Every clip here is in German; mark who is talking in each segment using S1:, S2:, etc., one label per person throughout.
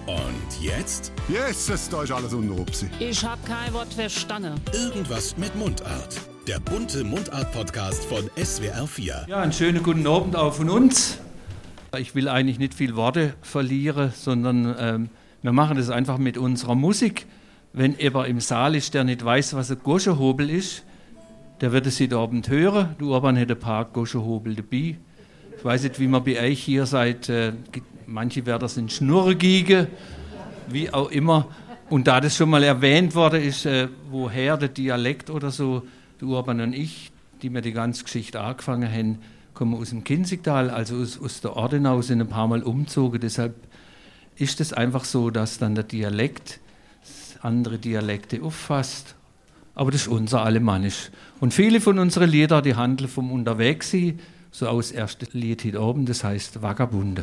S1: Und jetzt?
S2: Jesus, da ist alles unter Rupsi.
S3: Ich hab kein Wort verstanden.
S1: Irgendwas mit Mundart. Der bunte Mundart-Podcast von SWR 4.
S4: Ja, einen schönen guten Abend auch von uns. Ich will eigentlich nicht viel Worte verlieren, sondern wir machen das einfach mit unserer Musik. Wenn jemand im Saal ist, der nicht weiß, was ein Goschenhobel ist, der wird es heute Abend hören. Du Urban hat ein paar Goschenhobel dabei. Ich weiß nicht, wie man bei euch hier seid. Manche werden das in Schnurren giegen, wie auch immer. Und da das schon mal erwähnt worden ist, woher der Dialekt oder so, der Urban und ich, die mir die ganze Geschichte angefangen haben, kommen aus dem Kinzigtal, also aus der Ordenau, sind ein paar Mal umgezogen. Deshalb ist es einfach so, dass dann der Dialekt andere Dialekte auffasst. Aber das ist unser Alemannisch. Und viele von unseren Liedern, die handeln vom Unterwegssein, so aus das erste Lied heute oben, das heißt Vagabunde.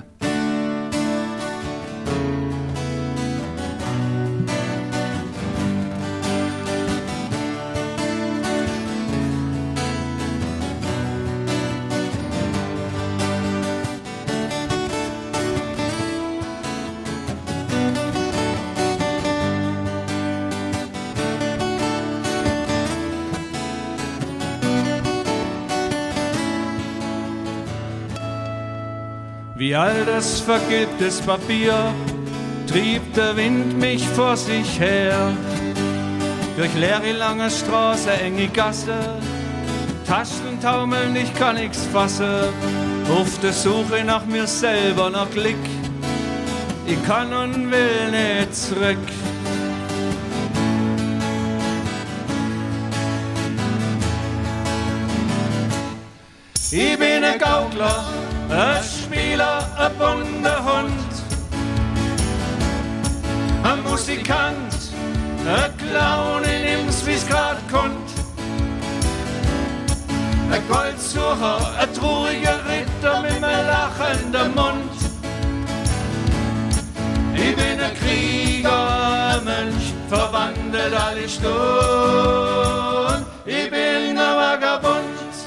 S4: Wie altes vergilbtes Papier trieb der Wind mich vor sich her. Durch leere lange Straße, enge Gasse, Taschen taumeln, ich kann nix fassen. Auf der Suche nach mir selber, nach Glück, ich kann und will nicht zurück. Ich bin ein Gaukler, ein Spieler, ein bunter Hund, ein Musikant, ein Clown, ich nimm's wie's grad kommt. Ein Goldsucher, ein trauriger Ritter mit einem lachenden Mund. Ich bin ein Krieger, ein Mönch, verwandelt alle Stunden. Ich bin ein Vagabund.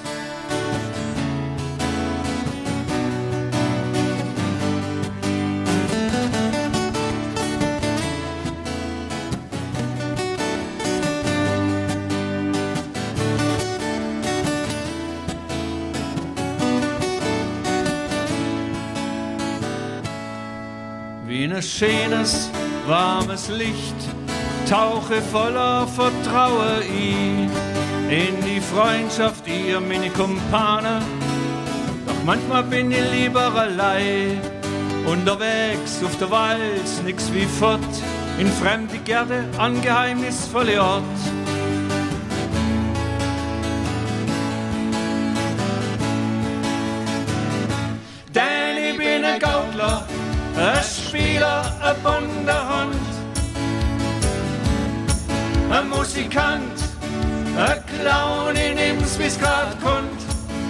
S4: Wie ein schönes, warmes Licht tauche voller Vertrauen in die Freundschaft, ihr meine Kumpane. Doch manchmal bin ich lieber allein, unterwegs auf der Walz, nix wie fort, in fremde Gärte, an geheimnisvolle Ort. Denn ich bin ein Gaukler, ein Spieler, ein bunter Hund, ein Musikant, ein Clown, ich nimm's wie's grad kommt.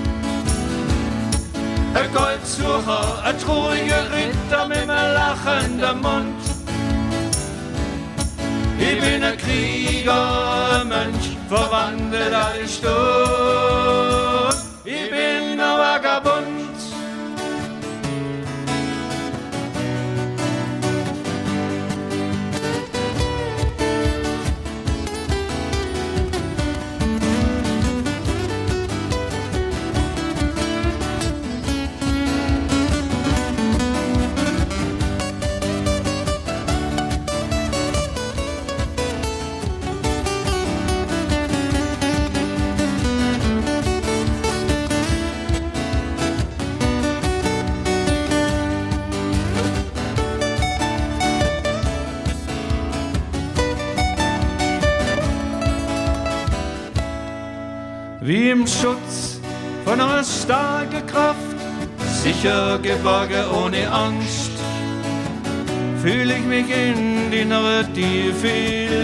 S4: Ein Goldsucher, ein trauriger Ritter mit einem lachenden Mund. Ich bin ein Krieger, ein Mönch, verwandelt alle Stunden. Ich bin ein Vagabund. Wie im Schutz von einer starken Kraft, sicher geborgen ohne Angst, fühl ich mich in die innere Tiefe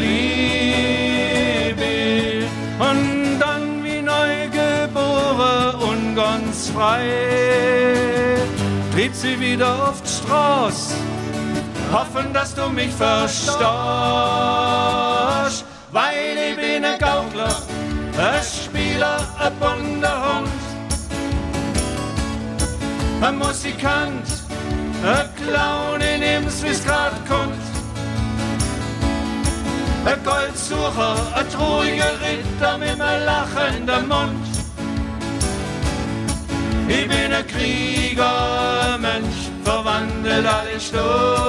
S4: Liebe. Und dann wie neu geboren und ganz frei, tritt sie wieder auf die Straße, hoffen, dass du mich verstehst, weil ich bin ein Gaukler, ein Spieler, ein bunter Hund, ein Musikant, ein Clown, ich nimm's wie's grad kommt. Ein Goldsucher, ein trauriger Ritter mit einem lachenden Mund. Ich bin ein Krieger, ein Mensch, verwandelt alle Stund.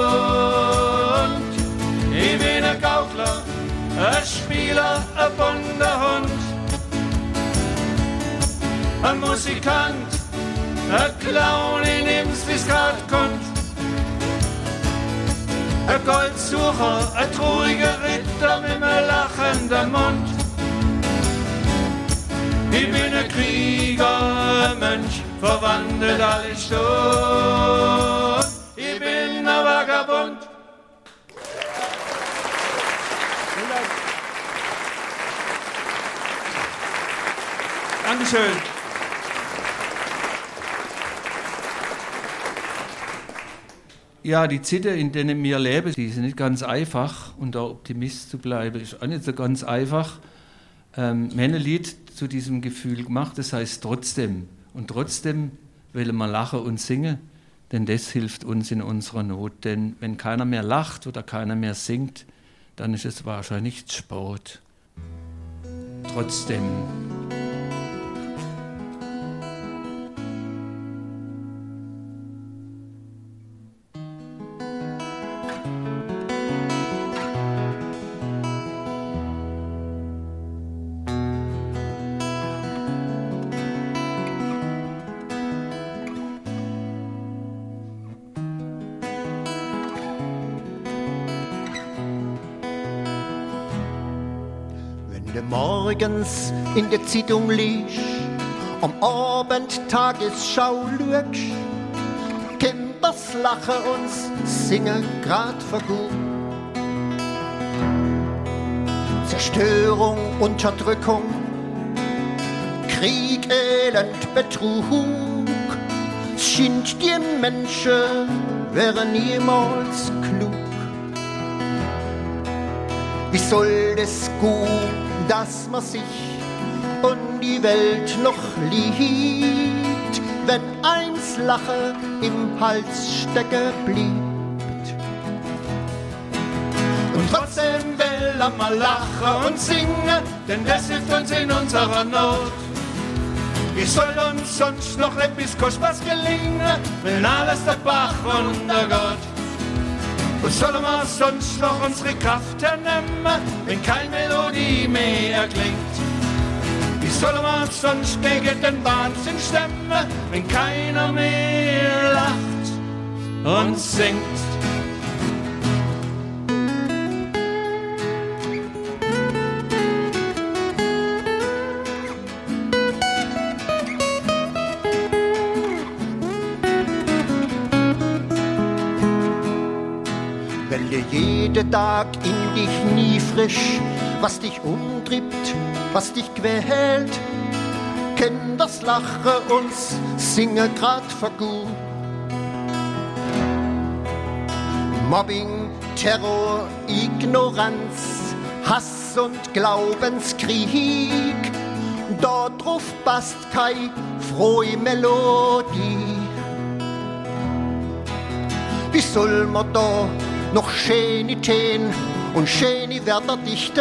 S4: Ich bin ein Gaukler, ein Spieler, ein bunter Hund. Ein Musikant, ein Clown, ich nimm's, wie's grad kommt. Ein Goldsucher, ein trauriger Ritter mit einem lachenden Mund. Ich bin ein Krieger, ein Mensch, verwandelt alle Stund. Ich bin ein Vagabund. Dankeschön. Ja, die Zeiten, in denen wir leben, die sind nicht ganz einfach. Und da Optimist zu bleiben, ist auch nicht so ganz einfach. Wir haben ein Lied zu diesem Gefühl gemacht, das heißt trotzdem. Und trotzdem wollen wir lachen und singen, denn das hilft uns in unserer Not. Denn wenn keiner mehr lacht oder keiner mehr singt, dann ist es wahrscheinlich Sport. Trotzdem.
S5: Morgens in der Zeitung liest, am Abend Tagesschau schaust, kennt das Lachen uns singen grad vergut. Zerstörung, Unterdrückung, Krieg, Elend, Betrug, es scheint die Menschen wären niemals klug. Wie soll das gut, dass man sich und die Welt noch liebt, wenn eins Lachen im Hals stecken bleibt. Und trotzdem will er mal lachen und singen, denn das hilft uns in unserer Not. Wie soll uns sonst noch etwas Kostbares gelingen, wenn alles der Bach runtergeht? Wo sollen wir sonst noch unsere Kraft hernehmen, wenn keine Melodie mehr erklingt? Wie sollen wir sonst gegen den Wahnsinn stemmen, wenn keiner mehr lacht und singt? Jeden Tag in dich nie frisch, was dich umtriebt, was dich quält. Kenn das Lachen uns, singe grad vergut. Mobbing, Terror, Ignoranz, Hass und Glaubenskrieg. Dort drauf passt keine frohe Melodie. Wie soll man da noch schöne Themen und schöne Wörter dichten,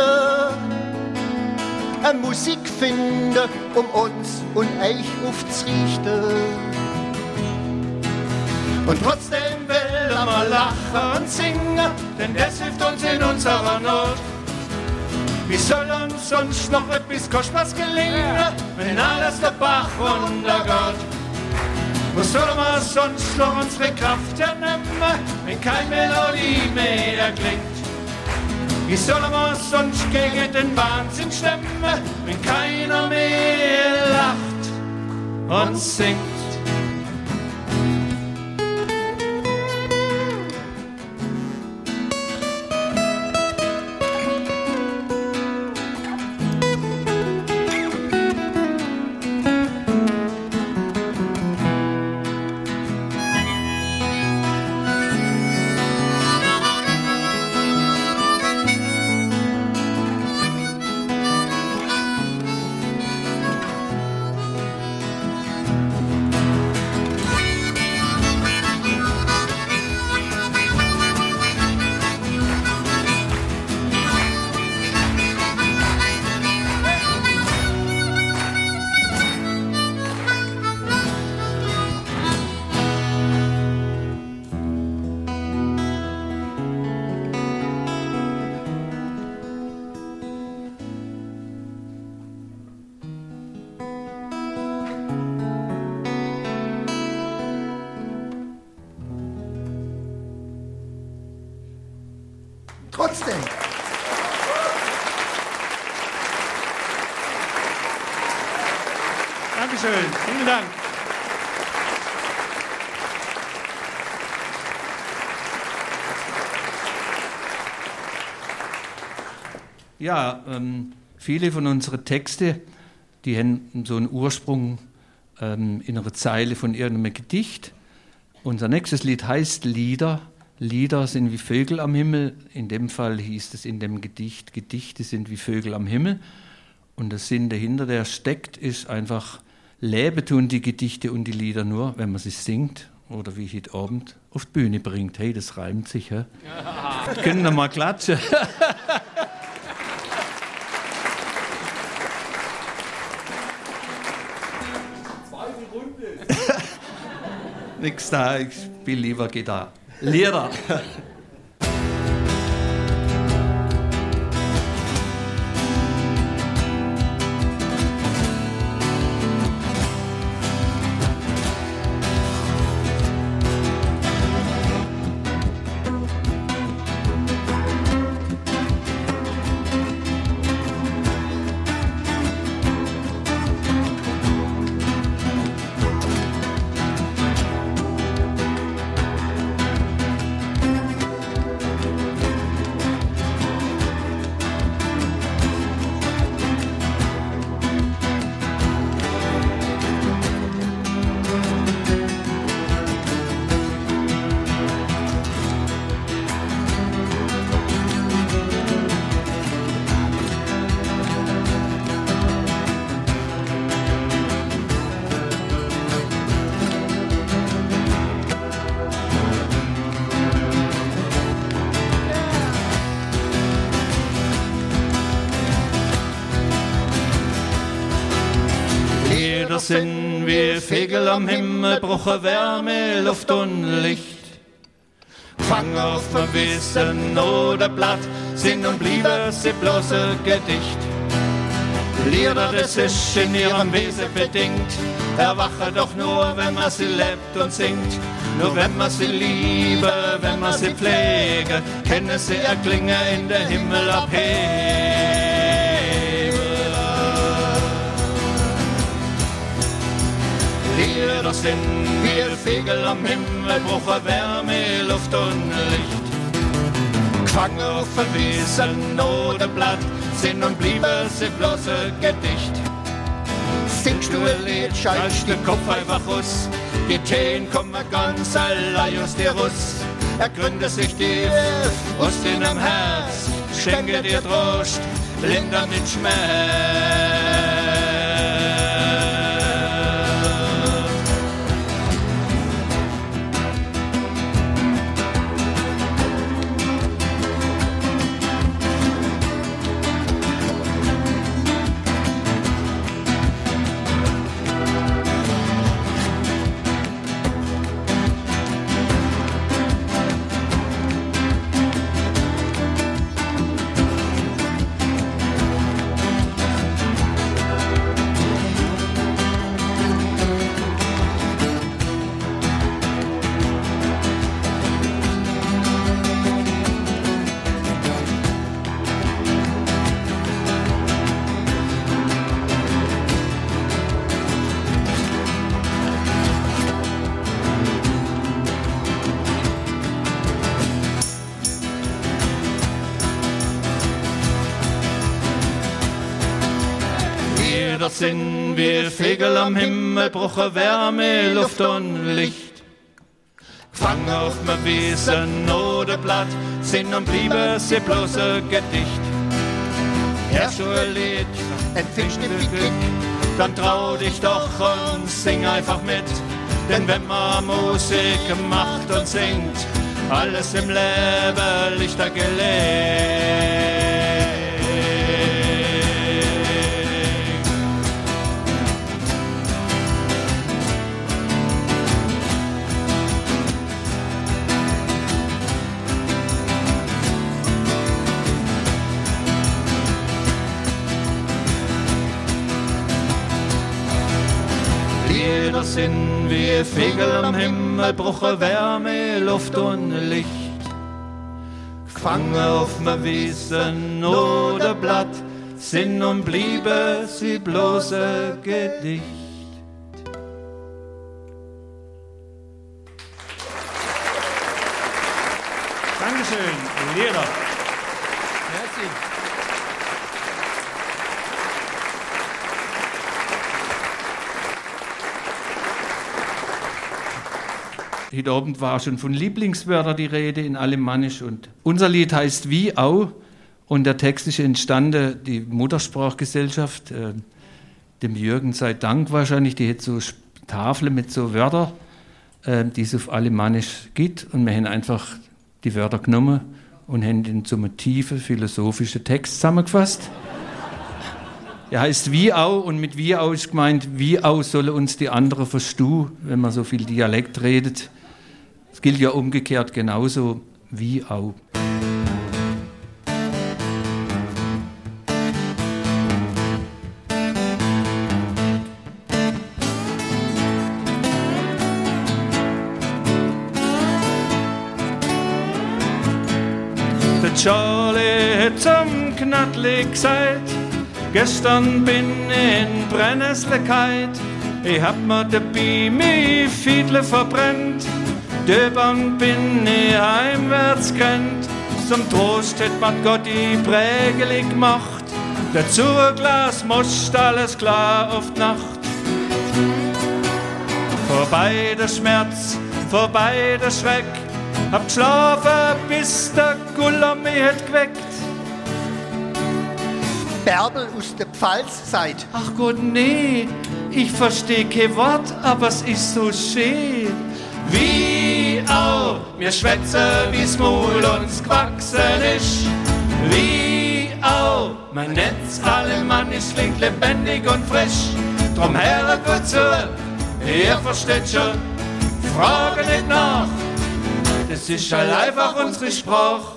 S5: eine Musik finden, um uns und euch aufzurichten. Und trotzdem will er mal lachen und singen, denn das hilft uns in unserer Not. Wie soll uns sonst noch etwas Kostbares gelingen, wenn alles der Bach runtergeht? Wo sollen wir sonst noch unsere Kraft hernehmen, wenn keine Melodie mehr erklingt? Wie sollen wir sonst gegen den Wahnsinn stemmen, wenn keiner mehr lacht und singt?
S6: Trotzdem.
S5: Dankeschön, vielen Dank.
S4: Ja, viele von unseren Texten, die haben so einen Ursprung in einer Zeile von irgendeinem Gedicht. Unser nächstes Lied heißt Lieder. Lieder sind wie Vögel am Himmel. In dem Fall hieß es in dem Gedicht, Gedichte sind wie Vögel am Himmel. Und der Sinn dahinter, der steckt, ist einfach, leben tun die Gedichte und die Lieder nur, wenn man sie singt oder wie heute Abend auf die Bühne bringt. Hey, das reimt sich. He? Können wir mal klatschen? Nix da, ich spiele lieber Gitarre. Lieder. Sind wir Vögel am Himmel, brauchen Wärme, Luft und Licht. Fang auf ein Wissen oder Blatt, sind und blieben sie bloß ein Gedicht. Lieder, das ist in ihrem Wesen bedingt, erwachen doch nur, wenn man sie lebt und singt. Nur wenn man sie liebe, wenn man sie pflege, können sie erklingen in der Himmel abheben. Lieder sind wir Vögel am Himmel, brauchen Wärme, Luft und Licht. Gefangen auf ein Wiesen oder Blatt, sind und blieben sie bloß ein Gedicht. Singst du ein Lied, schaltst den Kopf einfach aus, die Tränen kommen ganz allein aus dir raus. Ergründet sich tief aus deinem Herz, schenke dir Trost, lindert den Schmerz. Sind wir Vögel am Himmel, brauchen Wärme, Luft und Licht. Gefangen auf mein Wiesen oder Blatt, sind und blieben sie bloß ein Gedicht. Herrsch du ein Lied, empfindest du Glück, dann trau dich doch und sing einfach mit. Denn wenn man Musik macht und singt, alles im Leben lichter gelegt. Lieder sind wie Vögel am Himmel, brauchen Wärme, Luft und Licht.
S5: fangen auf me Wiesen oder Blatt, sind und bliebe sie bloße Gedicht.
S6: Dankeschön, Lehrer.
S4: Merci. Heute Abend war schon von Lieblingswörtern die Rede in Alemannisch und unser Lied heißt Wie Au und der Text ist entstanden, die Muttersprachgesellschaft, dem Jürgen sei Dank wahrscheinlich, die hat so Tafeln mit so Wörtern, die es auf Alemannisch gibt und wir haben einfach die Wörter genommen und haben ihn zu einem tiefen philosophischen Text zusammengefasst. Er heißt Wie Au und mit Wie Au ist gemeint, wie au sollen uns die anderen verstehen, wenn man so viel Dialekt redet. Es gilt ja umgekehrt genauso, wie au.
S5: Der Charlie hat zum Knattli gesagt, gestern bin ich in Brennnessel geheilt. Ich hab mir dabei mi Fiedle verbrennt. Döbern bin ich heimwärts gerannt. Zum Trost hätt man Gott die Prägeli gemacht. Dazu ein Glas Most, alles klar auf die Nacht. Vorbei der Schmerz, vorbei der Schreck. Hab geschlafen, bis der Guller mich hat geweckt.
S7: Bärbel aus der Pfalz seid.
S5: Ach Gott, nee, ich versteh kein Wort, aber es ist so schön. Wie au, wir schwätzen, wie's Maul uns gewachsen ist. Wie au, mein Netz alemannisch klingt lebendig und frisch. Drum her gut zu, ihr versteht schon, frage nicht nach. Das ist halt einfach unsere Sprache.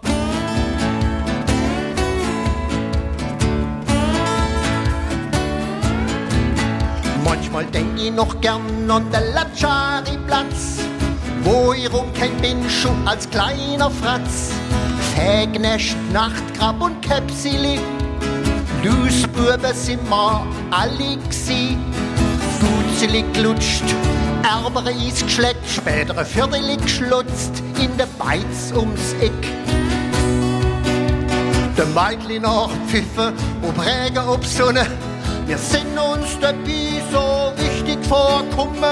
S7: Manchmal denk ich noch gern an den Latschari-Platz, wo ich rumkennt bin, schon als kleiner Fratz. Fägnächt, Nachtgrab und Käpsili, Lusbuben sind wir alle gsi. Buzeli glutscht, Erbere is geschleckt, spätere Vierteli geschlutzt, in der Beiz ums Eck. Der Meitli nach Pfiffe, ob Regen, ob Sonne, wir sind uns dabei so wichtig vorkommen.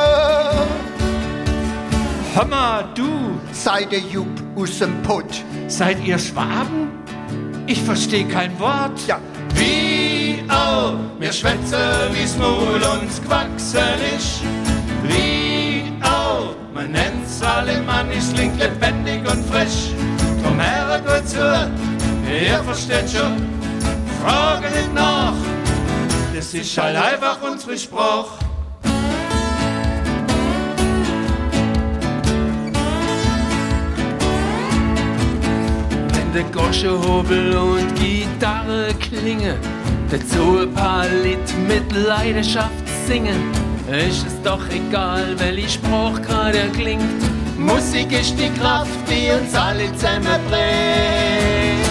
S5: Hör mal, du,
S7: Sei der Jupp aus dem Pott.
S5: seid ihr Schwaben? Ich versteh kein Wort.
S7: Ja.
S5: Wie au, wir schwätzen, wie's Maul uns gewachsen ist. Wie au, man nennt's alemannisch, klingt lebendig und frisch. Drum her gut zu, ihr versteht schon, frage nicht nach. Das ist halt einfach unsere Sprache.
S8: Wenn der Goschenhobel und Gitarre klingen, dazu ein paar Lied mit Leidenschaft singen, ist es doch egal, welche Sprache gerade klingt. Musik ist die Kraft, die uns alle zusammenbringt.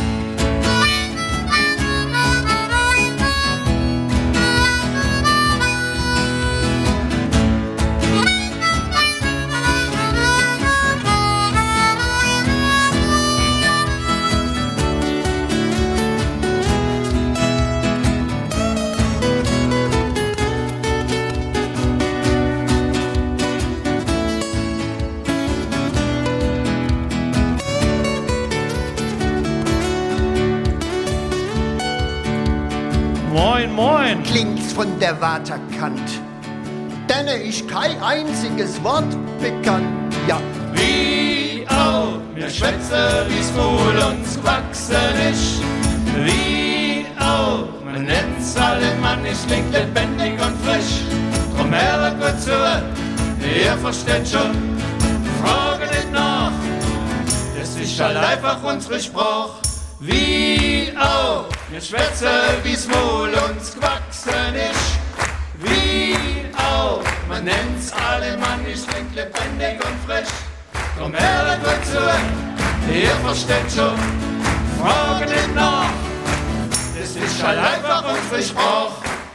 S5: Moin, moin.
S7: Klingt's von der Waterkant. Denn ist kein einziges Wort bekannt. Ja,
S5: Wie au, wir schwätzen, wie's Maul uns gewachsen ist. Wie au, man nennt's alemannisch, klingt lebendig und frisch. Drum her gut zu, ihr versteht schon, frage nicht nach. Das ist halt einfach unsere Sprache. Wie au, wir schwätzen, wie's Maul uns gewachsen ist. Wie au, man nennt's alemannisch, klingt lebendig und frisch. Drum her gut zu, ihr versteht schon, fragen nicht nach, das ist halt einfach unsere Sprache.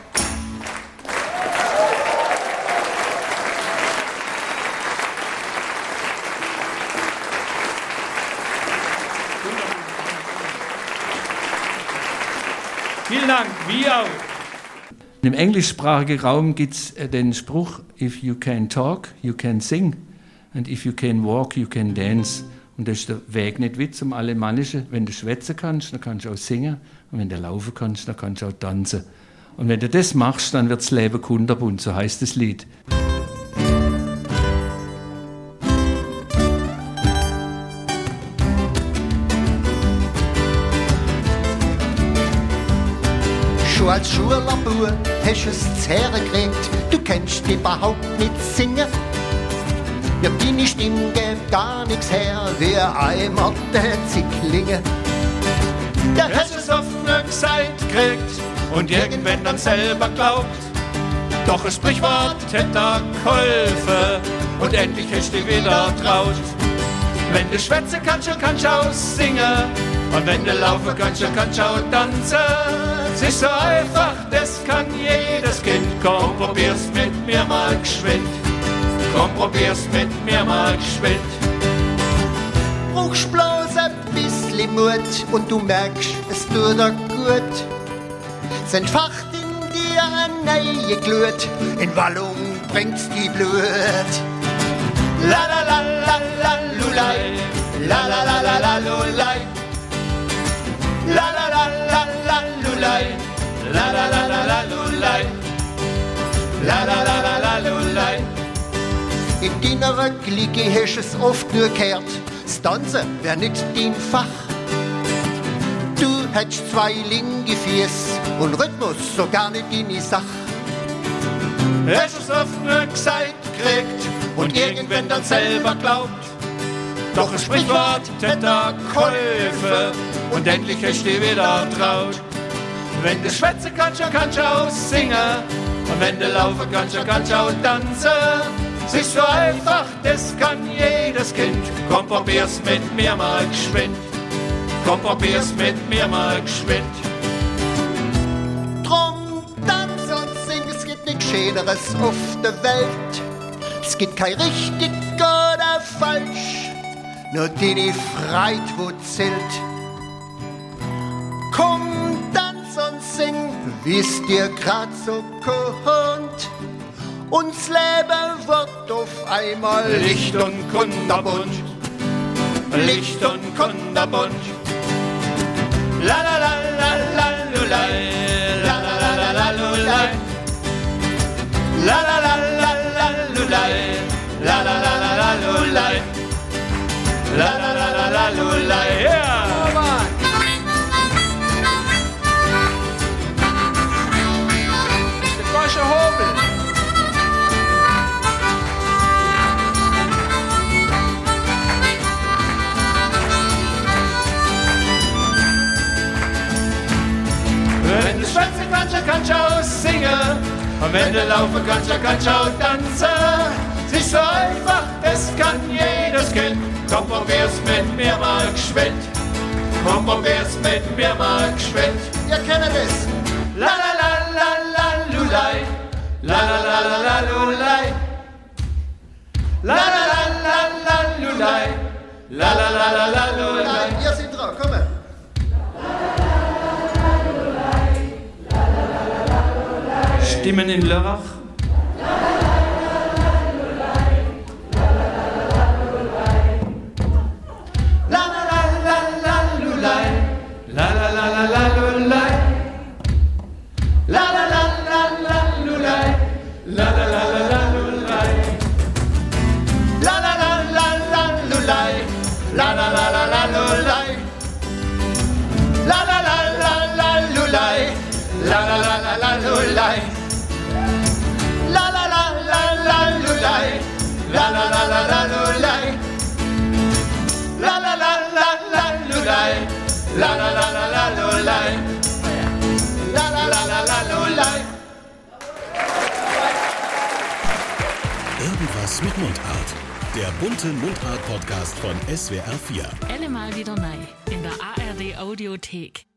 S6: Vielen Dank, wir auch.
S4: Im englischsprachigen Raum gibt es den Spruch, if you can talk, you can sing. And if you can walk, you can dance. Und das ist der Weg nicht weit zum Alemannischen. Wenn du schwätzen kannst, dann kannst du auch singen. Und wenn du laufen kannst, dann kannst du auch tanzen. Und wenn du das machst, dann wird das Leben kunterbunt, so heißt das Lied.
S7: Schon als Schulerbuhr hast du es hergekriegt, du kannst überhaupt nicht singen. Ja, deine Stimme gibt gar nichts her, wie einmal sie klingen.
S5: Der hast es oft nur gesagt gekriegt und irgendwann dann selber glaubt. Doch ein Sprichwort hätte da geholfen und endlich hast du dich wieder traut. Wenn du schwätzen kannst du auch singen und wenn du laufen kannst du auch tanzen. Es ist so einfach, das kann jedes Kind. Komm, probier's mit mir mal geschwind. Komm, probier's mit mir mal geschwind.
S7: Brauchst bloß ein bisschen Mut und du merkst, es tut dir gut. Es entfacht in dir eine neue Glut, in Wallung bringt's die Blut.
S5: La la la la la lulei, la la la la la lulei, la la la la la lulei, la la la la la lulei, la la la la la lulei.
S7: In deiner Clique hast es oft nur gehört, das Tanzen wär nicht dein Fach. Du hättest zwei linke Füße und Rhythmus so gar nicht deine Sach.
S5: Hast es oft nur gesagt gekriegt und irgendwann dann selber glaubt. Doch ein Sprichwort hätte da geholfen und endlich hast du dich wieder traut. Wenn du schwätzen kannst du auch singen und wenn du laufen kannst du auch tanzen. Es ist so einfach, das kann jedes Kind. Komm, probier's mit mir mal geschwind. Komm, probier's mit mir mal geschwind.
S7: Drum, tanz und sing, es gibt nichts Schöneres auf der Welt. Es gibt kein richtig oder falsch, nur die Freiheit, wo zählt. Komm, tanz und sing, wie's dir grad so kommt. Uns Leben wird auf einmal
S5: Licht und kunterbunt, Licht und kunterbunt. La la la la la lulei, la la la la la lulei, la la la la la lulei, la la la la la lulei, la la la la la lulei. Ja! Der Gosche Hobel. Wenn du schwätzen kannst du auch singen und wenn du laufen kannst du auch tanzen. Es ist so einfach, das kann jedes Kind. Komm, probier's mit mir mal geschwind. Komm, probier's mit mir mal geschwind.
S7: Ihr kennt es.
S5: La la la la la lulei, la la la la la lulei, la la la la la lulei, la la la la la lulei.
S7: Ihr seid dran, komm mal.
S4: Stimmen in Lörrach.
S5: La la la la la lulei, la la la la la lulei, la la la la la lulei, la la la la la lulei, la la la la la lulei, la la la la la lulei, la la la la la lulei, la la la la la lulei. La la la la la lulei, la la la la la lulei, la la la la la lulei, la la la la la lulei, la la la la la lulei.
S1: Irgendwas mit Mundart. Der bunte Mundart-Podcast von SWR 4.
S3: Allemal wieder neu in der ARD Audiothek.